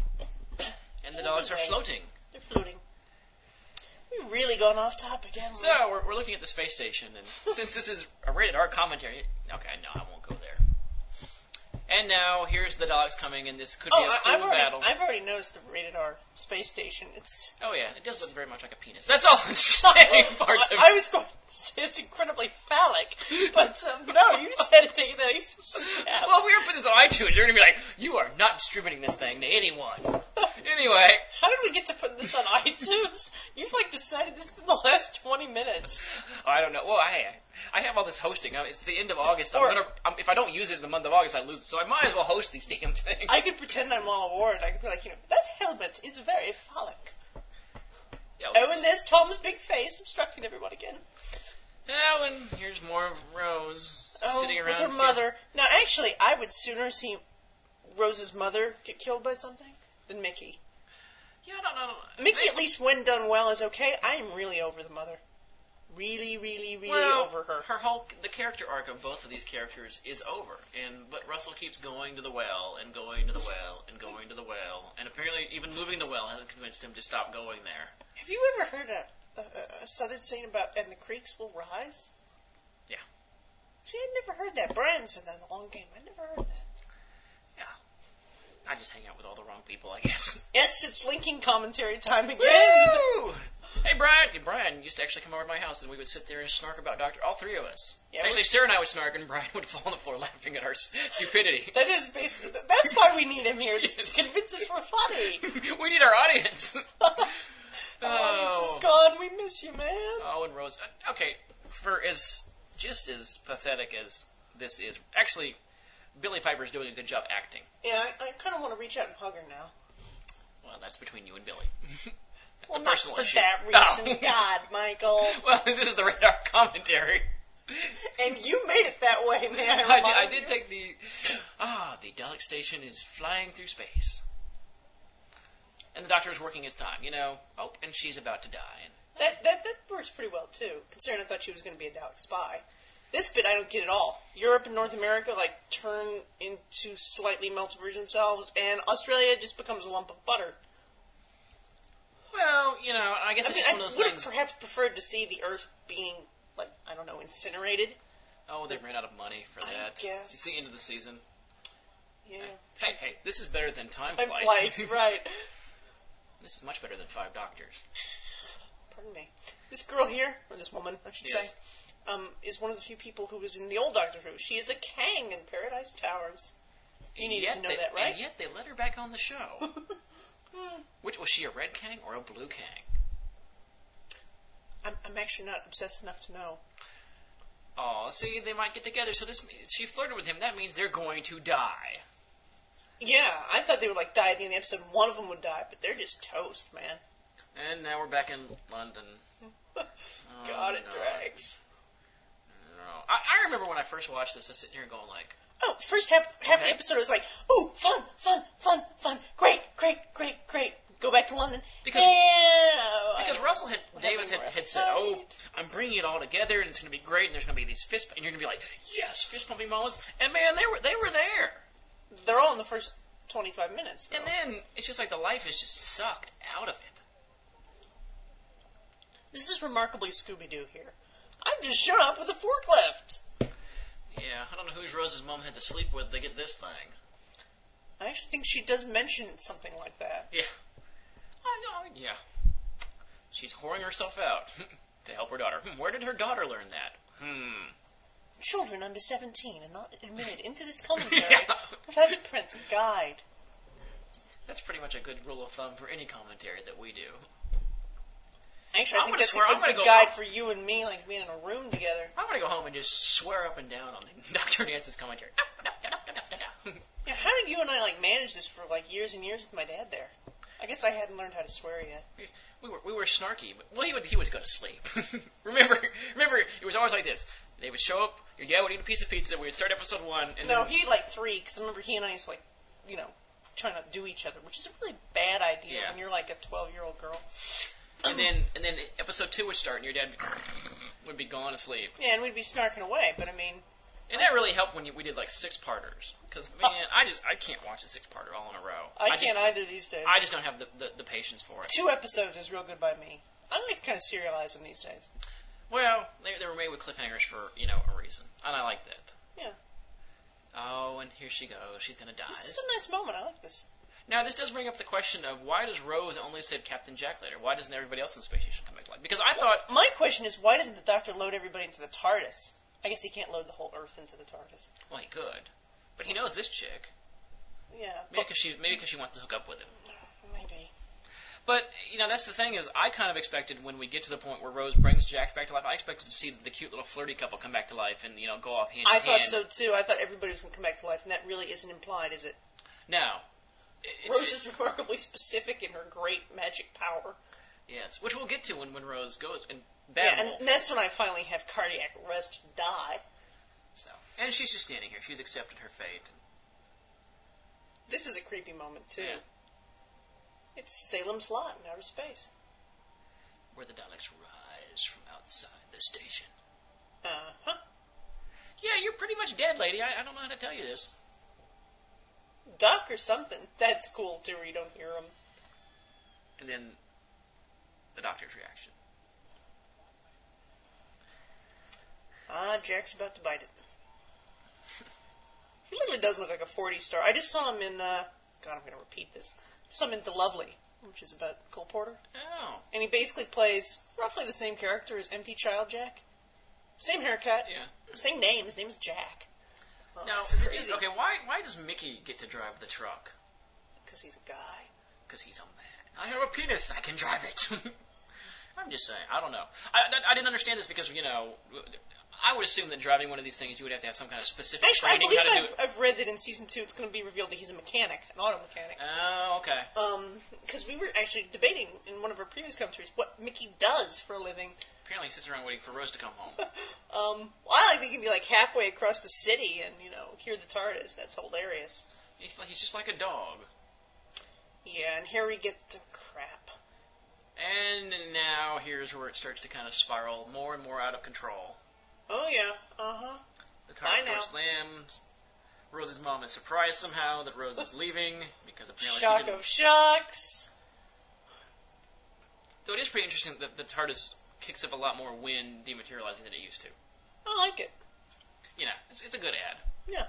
And the dogs are Okay. floating. They're floating. We've really gone off topic, haven't we? So we're, we're looking at the space station, and since this is a rated R commentary, okay, no, I won't go there. And now here's the dogs coming, and this could be Oh, a I, cool I've, already, battle. I've already noticed the rated R space station. It's Oh yeah, it does look very much like a penis. That's all I'm saying. Parts I, of I was going to say it's incredibly phallic, but um, no, you just had to take that extra step. Well, if we were putting this on iTunes, you're gonna be like, you are not distributing this thing to anyone. Anyway, How did we get to put this on iTunes? You've like decided this in the last twenty minutes. I don't know. Well, I I have all this hosting. I mean, it's the end of August. I'm Or- gonna I'm, if I don't use it in the month of August, I lose it. So I might as well host these damn things. I could pretend I'm all aboard. I could be like, you know, that helmet is very phallic. Yeah, Oh, and there's Tom's big face obstructing everyone again. Oh, and here's more of Rose Oh, sitting around with her mother. Now, actually, I would sooner see Rose's mother get killed by something than Mickey. Yeah, I don't know. Mickey, at least when done well, is okay. I am really over the mother. Really, really, really well, over her. Her whole the character arc of both of these characters is over, and but Russell keeps going to the well and going to the well and going to the well, and apparently even moving the well hasn't convinced him to stop going there. Have you ever heard a, a, a southern saying about "and the creeks will rise"? Yeah. See, I never heard that. Brian said that in the long game. I never heard that. I just hang out with all the wrong people, I guess. Yes, it's linking commentary time again. Woo! Hey, Brian. Brian used to actually come over to my house, and we would sit there and snark about Doctor. All three of us. Yeah, actually, we- Sarah and I would snark, and Brian would fall on the floor laughing at our stupidity. That is basically. That's why we need him here to Yes. convince us we're funny. We need our audience. Oh, it's just gone. We miss you, man. Oh, and Rose. Okay, for as just as pathetic as this is, actually, Billy Piper's doing a good job acting. Yeah, I, I kind of want to reach out and hug her now. Well, that's between you and Billy. That's Well, a not personal for issue. that reason. Oh. God, Michael. Well, this is the radar commentary. And you made it that way, man. I did, I did take the ah, the Dalek station is flying through space, and the Doctor is working his time. You know, oh, and she's about to die. And That, that that works pretty well, too, considering I thought she was going to be a Dalek spy. This bit I don't get at all. Europe and North America, like, turn into slightly melted version themselves, and Australia just becomes a lump of butter. Well, you know, I guess I it's mean, just I one of those would have things. perhaps preferred to see the Earth being, like, I don't know, incinerated. Oh, they ran out of money for I that. guess. It's the end of the season. Yeah. Hey, hey, this is better than Time Time Flight. Flight, right. This is much better than Five Doctors. Pardon me. This girl here, or this woman, I should Yes. say, um, is one of the few people who was in the old Doctor Who. She is a Kang in Paradise Towers. You And needed yet to know they, that, right? And yet they let her back on the show. Which was she, a red Kang or a blue Kang? I'm, I'm actually not obsessed enough to know. Oh, see, they might get together. So this, she flirted with him. That means they're going to die. Yeah, I thought they would like die at the end of the episode. One of them would die, but they're just toast, man. And now we're back in London. God, Oh, it no. drags. No. I, I remember when I first watched this, I was sitting here going like, Oh, first half, half Okay. the episode was like, ooh, fun, fun, fun, fun, great, great, great, great. Go back to London. Because- And, because I- Russell had, what Davis had, happened? had said, oh, I'm bringing it all together, and it's going to be great, and there's going to be these fist, and you're going to be like, yes, fist pumping moments, and man, they were they were there. They're all in the first twenty-five minutes. Though. And then it's just like the life is just sucked out of it. This is remarkably Scooby-Doo here. I've just shown up with a forklift. Yeah, I don't know whose Rose's mom had to sleep with to get this thing. I actually think she does mention something like that. Yeah. I know, yeah. She's whoring herself out to help her daughter. Hmm, where did her daughter learn that? Hmm. Children under seventeen are not admitted into this commentary Yeah. without a printed guide. That's pretty much a good rule of thumb for any commentary that we do. Actually, I I'm think gonna that's swear- a I'm good, gonna good go- guide for you and me, like being in a room together. I'm going to go home and just swear up and down on the Doctor Nance's commentary. Yeah, how did you and I like manage this for like years and years with my dad there? I guess I hadn't learned how to swear yet. We were we were snarky, but well, he would he would go to sleep. remember, remember, it was always like this. They would show up. Your dad would eat a piece of pizza. We'd start episode one, and No, then he had like three, because I remember he and I used to like, you know, trying to do each other, which is a really bad idea Yeah. when you're like a twelve-year-old girl. and then and then episode two would start, and your dad would be gone asleep. Yeah, and we'd be snarking away, but I mean, And that really helped when you, we did like six parters, because man, I just I can't watch a six parter all in a row. I, just, can't either these days. I just don't have the, the the patience for it. Two episodes is real good by me. I like to kind of serialize them these days. Well, they they were made with cliffhangers for you know a reason, and I like that. Yeah. Oh, and here she goes. She's gonna die. This is a nice moment. I like this. Now, this does bring up the question of why does Rose only save Captain Jack later? Why doesn't everybody else in the space station come back to life? Because I thought, My question is, why doesn't the Doctor load everybody into the TARDIS? I guess he can't load the whole Earth into the TARDIS. well, he could, but he knows this chick. Yeah, Maybe but because she, maybe because she wants to hook up with him. maybe. But you know, that's the thing is, I kind of expected when we get to the point where Rose brings Jack back to life, I expected to see the cute little flirty couple come back to life and you know go off hand I in thought hand. so too. I thought everybody was going to come back to life, and that really isn't implied, is it? No, it's, Rose is remarkably specific in her great magic power. yes, which we'll get to when when Rose goes and Yeah, Babel. and that's when I finally have cardiac arrest and die. So, and she's just standing here. She's accepted her fate. This is a creepy moment too. Yeah. It's Salem's Lot in outer space. Where the Daleks rise from outside the station. Uh huh. Yeah, you're pretty much dead, lady. I, I don't know how to tell you this. Duck or something. That's cool too, where you don't hear him. And then the Doctor's reaction. Ah, Jack's about to bite it. He literally does look like a forty star. I just saw him in, uh, God, I'm going to repeat this. I saw him in The Lovely, which is about Cole Porter. Oh. And he basically plays roughly the same character as Empty Child Jack. Same haircut. Yeah. Same name. His name is Jack. Oh, Now, it's is it crazy. just, okay, why why does Mickey get to drive the truck? Because he's a guy. Because he's a man. I have a penis. I can drive it. I'm just saying. I don't know. I, I didn't understand this because, you know, I would assume that driving one of these things, you would have to have some kind of specific Actually, I training believe how to do I've, it. I've read that in season two it's going to be revealed that he's a mechanic, an auto mechanic. Oh, okay. Um, because we were actually debating in one of our previous commentaries what Mickey does for a living. Apparently he sits around waiting for Rose to come home. Um, well, I like that he can be like halfway across the city and, you know, hear the TARDIS. That's hilarious. He's, like, he's just like a dog. Yeah, and here we get the crap. And now here's where it starts to kind of spiral more and more out of control. Oh, yeah. Uh-huh. The TARDIS door slams. Rose's mom is surprised somehow that Rose is leaving because apparently Shock she didn't... of shocks. Though it is pretty interesting that the TARDIS kicks up a lot more wind dematerializing than it used to. I like it. You know, it's, it's a good ad. Yeah.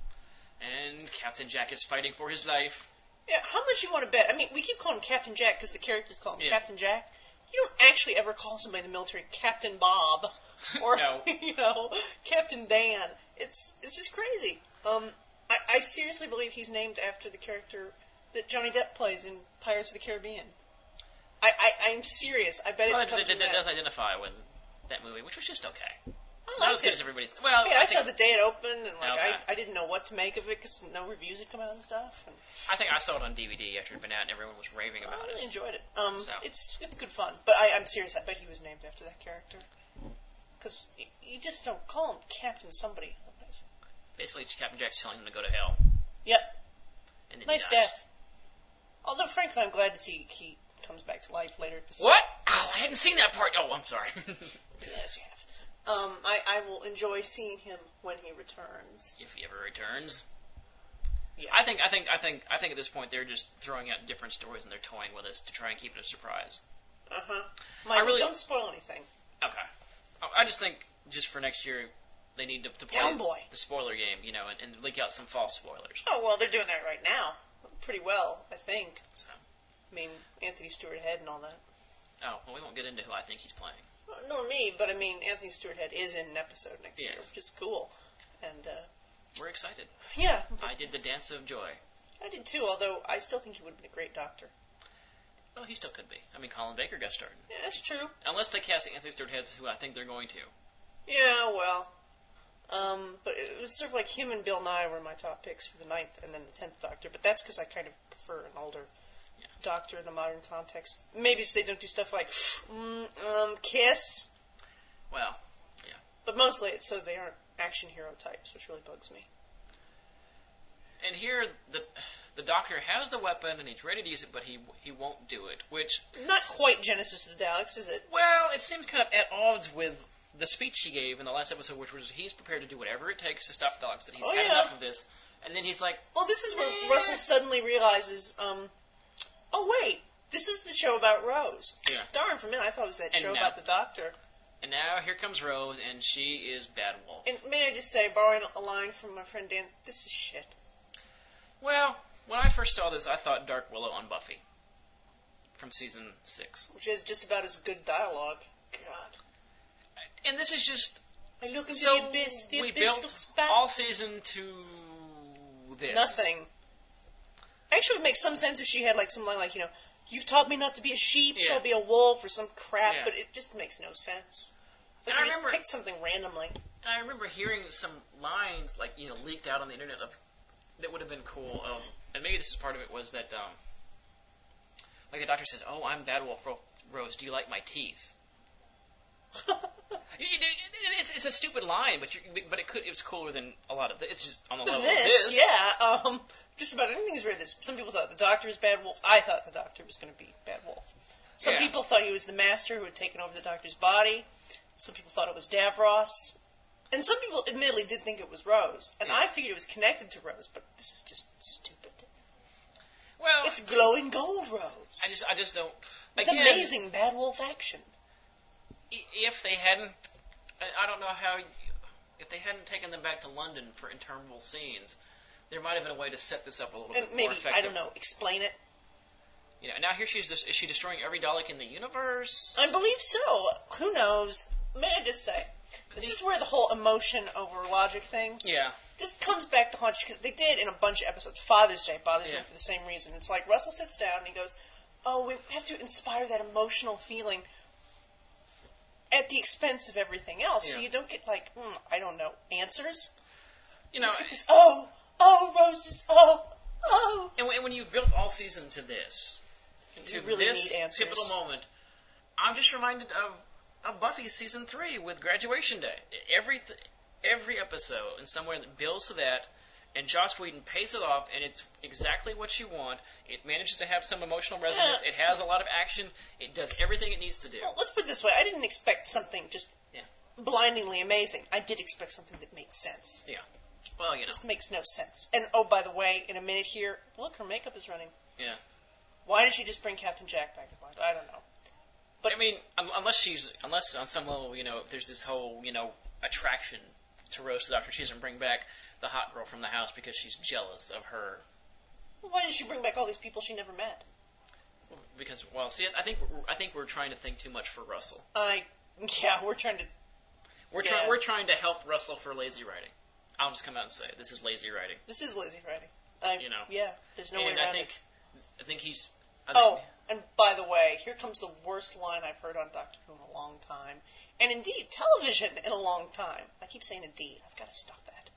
And Captain Jack is fighting for his life. Yeah, how much you want to bet? I mean, we keep calling him Captain Jack because the characters call him Yeah. Captain Jack. You don't actually ever call somebody in the military Captain Bob or No. you know Captain Dan. It's it's just crazy. Um, I, I seriously believe he's named after the character that Johnny Depp plays in Pirates of the Caribbean. I, I I'm serious. I bet Well, it it, comes it, from it that. does identify with that movie, which was just okay. I Not liked as good it. as everybody's... Well, Hey, I, I, think, saw the day it opened, and like Okay. I, I didn't know what to make of it because no reviews had come out and stuff. And I think I saw it on D V D after it had been out and everyone was raving I about really it. enjoyed it. Um, So. it's it's good fun, but I, I'm serious. I bet he was named after that character because you just don't call him Captain somebody. Basically, Captain Jack's telling him to go to hell. Yep, And then nice he dies. death. Although frankly, I'm glad to see he comes back to life later. Cause What? Oh, I hadn't seen that part. Oh, I'm sorry. Yes, you have. Um, I, I will enjoy seeing him when he returns. If he ever returns. Yeah. I think, I think, I think, I think at this point they're just throwing out different stories and they're toying with us to try and keep it a surprise. Uh huh. Mike, I really- don't spoil anything. Okay. I just think just for next year they need to, to play Down boy. the spoiler game, you know, and, and leak out some false spoilers. Oh well, they're doing that right now, pretty well, I think. So, I mean, Anthony Stewart Head and all that. oh, well, we won't get into who I think he's playing. Nor me, but I mean, Anthony Stewart Head is in an episode next Yes. year, which is cool. And, uh, We're excited. yeah, I did the dance of joy. I did too, although I still think he would have been a great doctor. Well, he still could be. I mean, Colin Baker got started. Yeah, that's true. Unless they cast Anthony Stewart Heads, who I think they're going to. Yeah, well. Um, but it was sort of like him and Bill Nye were my top picks for the ninth and then the tenth Doctor, but that's because I kind of prefer an older Yeah. Doctor in the modern context. Maybe so they don't do stuff like, mm, um, kiss, Well, but mostly it's so they aren't action hero types, which really bugs me. and here the the Doctor has the weapon and he's ready to use it, but he he won't do it. Which, Not quite Genesis of the Daleks, is it? well, it seems kind of at odds with the speech he gave in the last episode, which was he's prepared to do whatever it takes to stop the Daleks. That he's Oh, had yeah. enough of this, and then he's like, Well, this is where Yeah. Russell suddenly realizes, um, oh wait, this is the show about Rose. Yeah. Darn, for a minute I thought it was that And show now- about the Doctor. and now here comes Rose, and she is Bad Wolf. And may I just say, borrowing a line from my friend Dan, this is shit. Well, when I first saw this, I thought Dark Willow on Buffy from season six, Which is just about as good dialogue. God. and this is just I look into so the abyss. The we abyss built looks back. all season to this. Nothing. Actually, it would make some sense if she had like some line like, you know, you've taught me not to be a sheep, Yeah. so I'll be a wolf or some crap, Yeah. but it just makes no sense. Like And I you just remember- picked something randomly. And I remember hearing some lines, like, you know, leaked out on the internet of that would have been cool. Of, and maybe this is part of it, was that, um, like the Doctor says, "Oh, I'm Bad Wolf Ro- Rose. Do you like my teeth?" You- you- It's, it's a stupid line, but you, but it could it was cooler than a lot of. It's just on the level This, of this. yeah, um, just about anything's read this. Some people thought the Doctor was Bad Wolf. I thought the Doctor was going to be Bad Wolf. Some Yeah. people thought he was the Master who had taken over the Doctor's body. Some people thought it was Davros. And some people admittedly did think it was Rose. And Yeah. I figured it was connected to Rose, but this is just stupid. Well, It's glowing gold Rose. I just I just don't. With Again, amazing Bad Wolf action. i- if they hadn't, I I don't know how, if they hadn't taken them back to London for interminable scenes, there might have been a way to set this up a little And bit more maybe, effective. I don't know, explain it. You know, now here she's just, is she destroying every Dalek in the universe? I believe so. Who knows? May I just say, this is where the whole emotion over logic thing Yeah. just comes back to haunt you, because they did in a bunch of episodes. Father's Day bothers Yeah. me for the same reason. It's like Russell sits down and he goes, oh, we have to inspire that emotional feeling at the expense of everything else. So Yeah. you don't get, like, mm, I don't know, answers. You know, Just get this, oh, oh, roses, oh, oh. and when, when you've built all season to this, to You really this need answers. pivotal moment, I'm just reminded of, of Buffy season three with Graduation Day. Every th- every episode in somewhere that builds to that, and Joss Whedon pays it off, and it's exactly what you want. It manages to have some emotional resonance. Yeah. It has a lot of action. It does everything it needs to do. Well, let's put it this way. I didn't expect something just Yeah. blindingly amazing. I did expect something that made sense. Yeah. Well, you know. This makes no sense. And, oh, by the way, in a minute here, look, her makeup is running. Yeah. Why did she just bring Captain Jack back to life? I don't know. But I mean, un- unless she's, unless on some level, you know, there's this whole, you know, attraction to Rose to Doctor She doesn't bring back the hot girl from the house because she's jealous of her. why did she bring back all these people she never met? Because, well, see, I think I think we're trying to think too much for Russell. I, yeah, we're trying to, We're Yeah. trying we're trying to help Russell for lazy writing. I'll just come out and say it. This is lazy writing. this is lazy writing. I, You know. Yeah, there's no way and around I think it. I think he's. I think, Oh, and by the way, here comes the worst line I've heard on Doctor Who in a long time. And indeed, television in a long time. I keep saying indeed. I've got to stop that.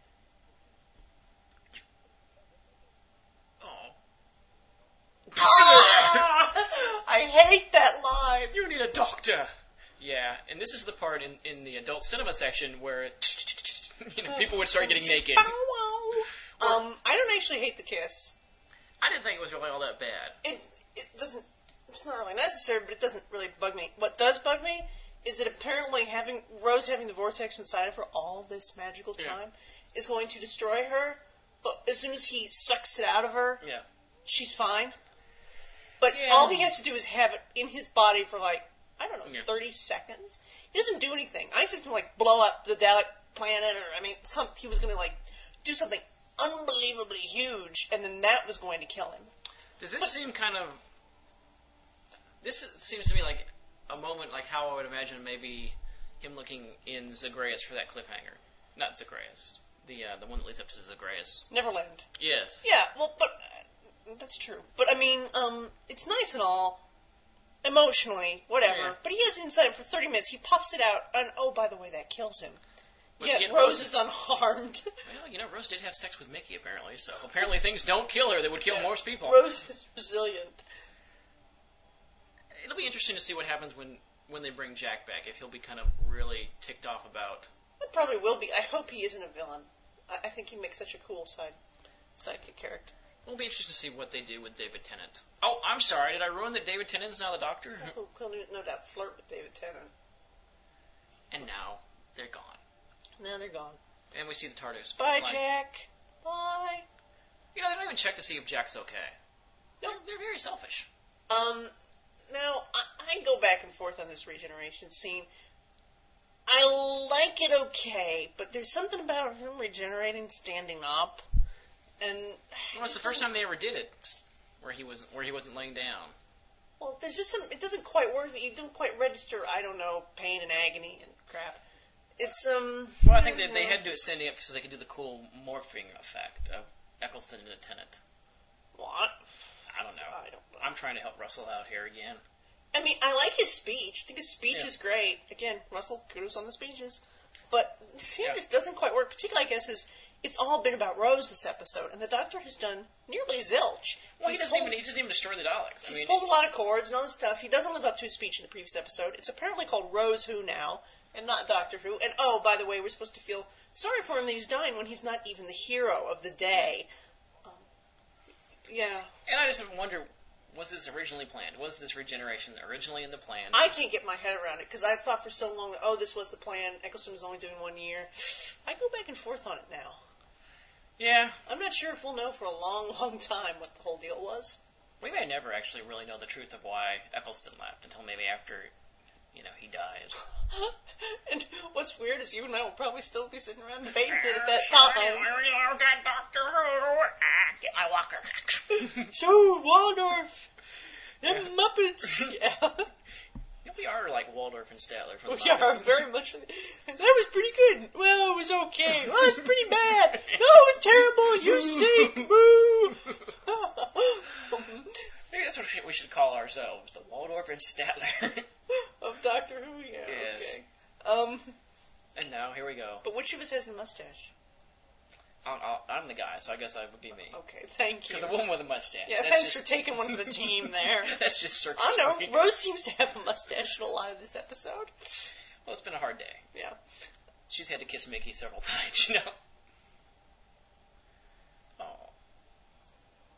Oh. I hate that line. You need a doctor. Yeah, and this is the part in, in the adult cinema section where you know people would start getting naked. Bow wow. Um, I don't actually hate the kiss. I didn't think it was really all that bad. It it doesn't. It's not really necessary, but it doesn't really bug me. What does bug me is that apparently having Rose having the vortex inside of her all this magical time Yeah. is going to destroy her. But as soon as he sucks it out of her, Yeah. she's fine. But Yeah. all he has to do is have it in his body for like, I don't know, Yeah. thirty seconds. He doesn't do anything. I expect him to like blow up the Dalek planet, or I mean, some he was going to like do something unbelievably huge, and then that was going to kill him. Does this seem kind of? This seems to me like a moment like how I would imagine maybe him looking in Zagreus for that cliffhanger. Not Zagreus. The uh, the one that leads up to Zagreus. Neverland. Yes. Yeah, well, but uh, that's true. But I mean, um, it's nice and all, emotionally, whatever. Yeah. But he has it inside him for thirty minutes. He puffs it out, and oh, by the way, that kills him. But Yet yet Rose Rose- is unharmed. Well, you know, Rose did have sex with Mickey apparently, so apparently things don't kill her. They would kill Yeah. most people. Rose is resilient. It'll be interesting to see what happens when when they bring Jack back. If he'll be kind of really ticked off about. It probably will be. I hope he isn't a villain. I, I think he makes such a cool side sidekick character. We'll be interested to see what they do with David Tennant. Oh, I'm sorry. Did I ruin that David Tennant is now the Doctor? He'll, he'll no doubt flirt with David Tennant. And now they're gone. Now they're gone. And we see the TARDIS. Bye, flying. Jack. Bye. You know, they don't even check to see if Jack's okay. No. They're, they're very selfish. Um, now, I, I go back and forth on this regeneration scene. I like it okay, but there's something about him regenerating standing up, and Well, it's the first time they ever did it, where he wasn't where he wasn't laying down. well, there's just some. It doesn't quite work. You don't quite register. I don't know, pain and agony and crap. It's um. Well, I think they, they had to do it standing up so they could do the cool morphing effect of Eccleston into Tennant. What? I don't know. I don't know. I'm trying to help Russell out here again. I mean, I like his speech. I think his speech Yeah. is great. Again, Russell, kudos on the speeches. But this here Yeah. just doesn't quite work. Particularly, I guess, is it's all been about Rose this episode, and the Doctor has done nearly zilch. Well, he's he doesn't pulled, even he doesn't even destroy the Daleks. I he's mean, pulled a lot of cords and all this stuff. He doesn't live up to his speech in the previous episode. It's apparently called Rose Who now, and not Doctor Who. And oh, by the way, we're supposed to feel sorry for him that he's dying when he's not even the hero of the day. Um, yeah. and I just wonder, was this originally planned? Was this regeneration originally in the plan? I can't get my head around it because I thought for so long, oh, this was the plan. Eccleston was only doing one year. I go back and forth on it now. Yeah, I'm not sure if we'll know for a long, long time what the whole deal was. we may never actually really know the truth of why Eccleston left until maybe after, you know, he dies. And what's weird is you and I will probably still be sitting around debating it at that time. that Doctor Who. Ah, get my walker. So, Waldorf! Them Muppets! Yeah. We are like Waldorf and Statler from the We are Muppets. very much. That was pretty good. Well, it was okay. Well, it was pretty bad. No, it was terrible. You stink. Boo! Maybe that's what we should call ourselves, the Waldorf and Statler. Of Doctor Who, yeah. Yes. Okay. Um, And now, here we go. but which of us has the mustache? I'm, I'm the guy, so I guess that would be me. Okay, thank you. Because a woman with a mustache. Yeah, that's thanks just, for taking one for the team there. That's just circus I know, freak. Rose seems to have a mustache in a lot of this episode. Well, it's been a hard day. Yeah. She's had to kiss Mickey several times, you know.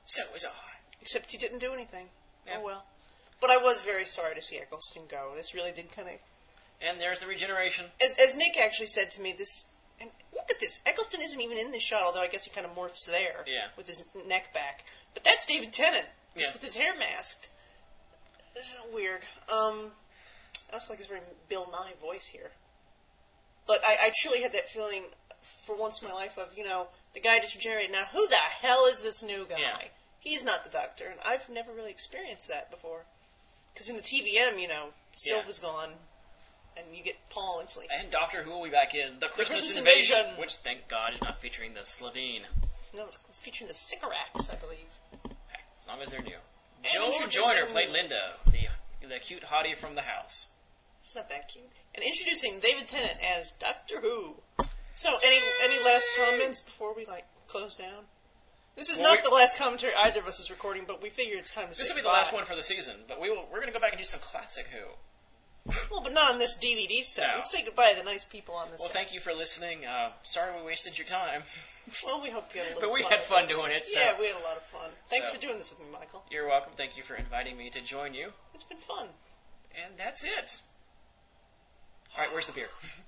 So was I. Except he didn't do anything. Yeah. Oh well. But I was very sorry to see Eccleston go. This really did kind of... And there's the regeneration. As, as Nick actually said to me, this... And look at this. Eccleston isn't even in this shot, although I guess he kind of morphs there. Yeah. With his neck back. But that's David Tennant. Just Yeah. with his hair masked. It's weird. Um, I also like his very Bill Nye voice here. But I, I truly had that feeling for once in my life of, you know, the guy just regenerated. Now, who the hell is this new guy? Yeah. He's not the Doctor, and I've never really experienced that before. Because in the T V M, you know, Silva's Yeah. gone, and you get Paul instantly. And Doctor Who will be back in The Christmas, Christmas Invasion, Invasion. which, thank God, is not featuring the Slovene. No, it's featuring the Sycorax, I believe. As long as they're new. And Joan introducing- Joyner played Linda, the, the cute hottie from the house. She's not that cute. And introducing David Tennant as Doctor Who. So, any any last comments before we, like, close down? This is Well, not we- the last commentary either of us is recording, but we figure it's time to say This will be the goodbye. last one for the season, but we will, we're going to go back and do some classic Who. Well, but not on this D V D set. No. Let's say goodbye to the nice people on this Well, set. thank you for listening. Uh, sorry we wasted your time. Well, we hope you had a little But we fun had with fun us. doing it, so- Yeah, we had a lot of fun. Thanks So- for doing this with me, Michael. You're welcome. Thank you for inviting me to join you. It's been fun. And that's it. All right, where's the beer?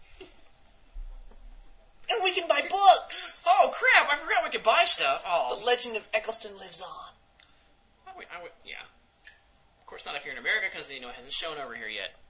And we can buy books! Oh, crap! I forgot we could buy stuff. The Oh, Legend of Eccleston lives on. I would, I would, yeah. Of course, not if you're in America, because, you know, it hasn't shown over here yet.